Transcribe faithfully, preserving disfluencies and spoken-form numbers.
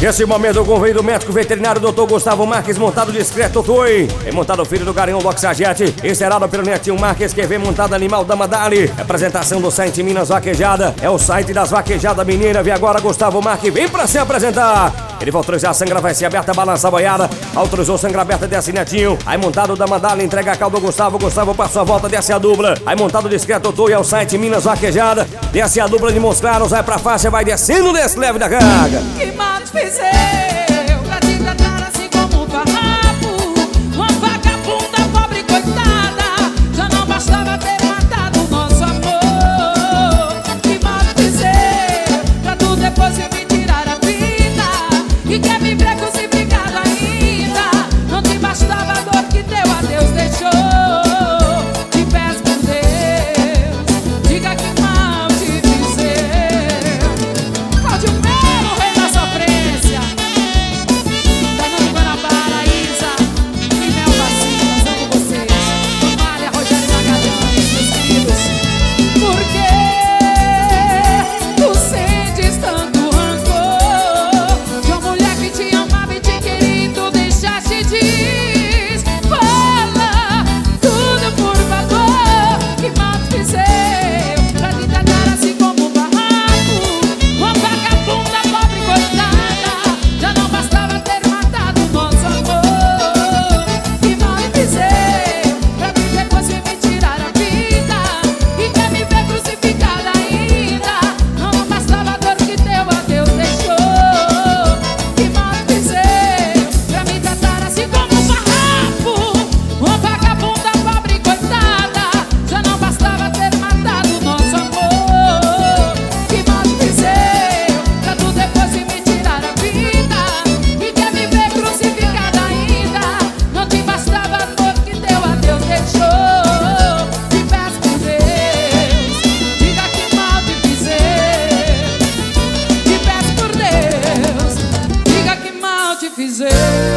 Nesse momento eu convido o médico veterinário doutor Gustavo Marques, montado discreto Toy. É montado o filho do Garanhão Boxagete, encerado pelo Netinho Marques, que vem montado animal da Madali. Apresentação do site Minas Vaquejada, é o site das vaquejadas mineiras. Vem agora Gustavo Marques, vem pra se apresentar. Ele vai autorizar a sangra, vai ser aberta, balança a boiada. Autorizou sangra aberta, desce Netinho. Aí montado da Madali, entrega a calda ao Gustavo. Gustavo passou a volta, desce a dupla. Aí montado discreto Toy, é o site Minas Vaquejada. Desce a dupla de Mosclaros, vai pra faixa, vai descendo, desce leve da carga. Que mal te fiz eu pra te tratar assim como um farrapo, uma vagabunda pobre coitada, já não bastava ter matado o nosso amor. Que mal te fiz eu pra tu depois me tirar a vida e quer me ver crucificado ainda. Não te bastava a dor que teu adeus deixou. Te peço por Deus, diga que mal te fiz eu. Pode o meu rei da sofrência, Danone Guanabara, Isa e Mel Vacilas, amo vocês. Tomária, Rogério Magalhães, meus queridos. Por que tu sentes tanto rancor de uma mulher que te amava e te queria e tu deixaste de fala tudo, por favor. Que mal te fiz eu pra te tratar assim como um barraco, uma vagabunda pobre coitada, já não bastava ter matado o nosso amor. Que mal te fiz eu pra mim depois me tirar a vida e quer me ver crucificada ainda. Não bastava a dor que teu adeus deixou. Que mal te fiz eu pra me tratar assim como um farrapo, uma vagabunda pobre coitada, já não bastava ter matado o nosso amor. Que mal te fiz eu pra tu depois me tirar a vida e quer me ver crucificada ainda. Não te bastava a dor que teu adeus deixou. Te peço por Deus, diga que mal te fiz eu. Te peço por Deus, diga que mal te fiz eu.